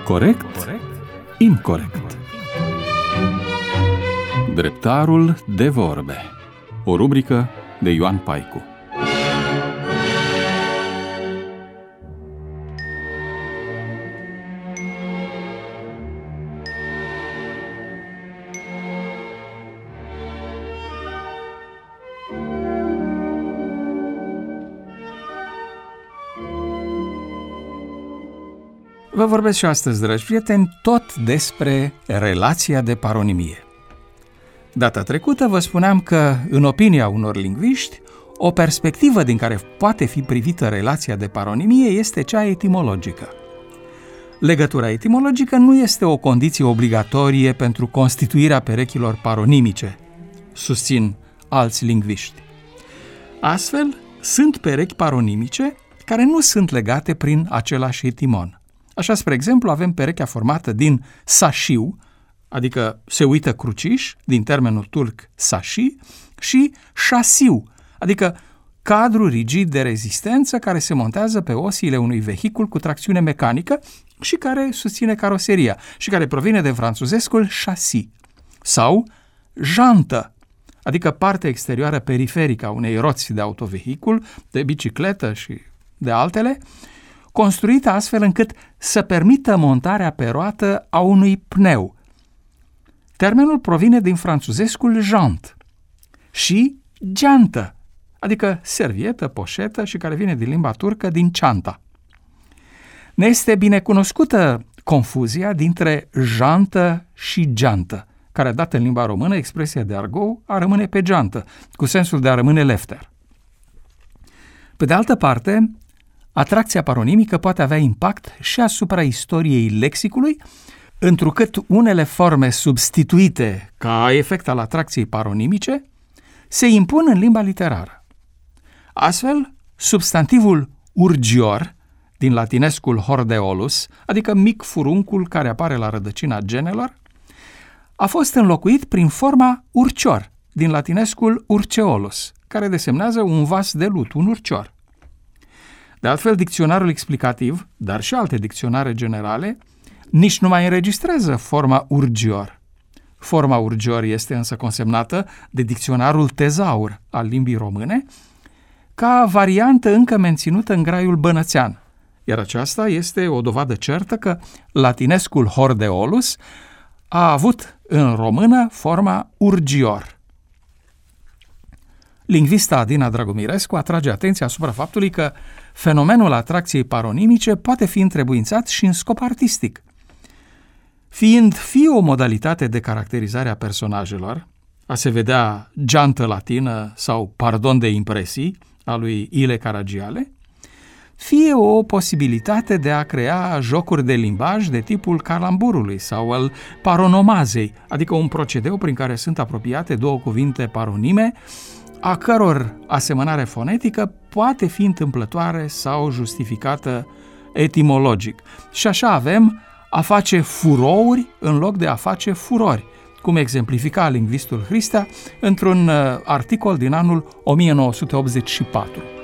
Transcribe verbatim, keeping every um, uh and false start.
Corect? Incorect. Dreptarul de vorbe. O rubrică de Ioan Paicu. Vă vorbesc și astăzi, dragi prieteni, tot despre relația de paronimie. Data trecută vă spuneam că, în opinia unor lingviști, o perspectivă din care poate fi privită relația de paronimie este cea etimologică. Legătura etimologică nu este o condiție obligatorie pentru constituirea perechilor paronimice, susțin alți lingviști. Astfel, sunt perechi paronimice care nu sunt legate prin același etimon. Așa, spre exemplu, avem perechea formată din sașiu, adică se uită cruciș, din termenul turc sași, și șasiu, adică cadru rigid de rezistență care se montează pe osiile unui vehicul cu tracțiune mecanică și care susține caroseria și care provine de franțuzescul chassis. Sau jantă, adică partea exterioară periferică a unei roți de autovehicul, de bicicletă și de altele, construită astfel încât să permită montarea pe roată a unui pneu. Termenul provine din franțuzescul jant și geantă, adică servietă, poșetă și care vine din limba turcă din ceanta. Ne este bine cunoscută confuzia dintre jantă și geantă, care a dat în limba română expresia de argot a rămâne pe geantă, cu sensul de a rămâne lefter. Pe de altă parte, atracția paronimică poate avea impact și asupra istoriei lexicului, întrucât unele forme substituite ca efect al atracției paronimice se impun în limba literară. Astfel, substantivul urgior, din latinescul hordeolus, adică mic furuncul care apare la rădăcina genelor, a fost înlocuit prin forma urcior, din latinescul urceolus, care desemnează un vas de lut, un urcior. De altfel, dicționarul explicativ, dar și alte dicționare generale, nici nu mai înregistrează forma urgior. Forma urgior este însă consemnată de dicționarul tezaur al limbii române ca variantă încă menținută în graiul bănățean, iar aceasta este o dovadă certă că latinescul hordeolus a avut în română forma urgior. Lingvista Adina Dragomirescu atrage atenția asupra faptului că fenomenul atracției paronimice poate fi întrebuințat și în scop artistic. Fiind fie o modalitate de caracterizare a personajelor, a se vedea geantă latină sau pardon de impresii a lui Ile Caragiale, fie o posibilitate de a crea jocuri de limbaj de tipul calamburului sau al paronomazei, adică un procedeu prin care sunt apropiate două cuvinte paronime, a căror asemănare fonetică poate fi întâmplătoare sau justificată etimologic. Și așa avem a face furouri în loc de a face furori, cum exemplifica lingvistul Hristea într-un articol din anul o mie nouă sute optzeci și patru.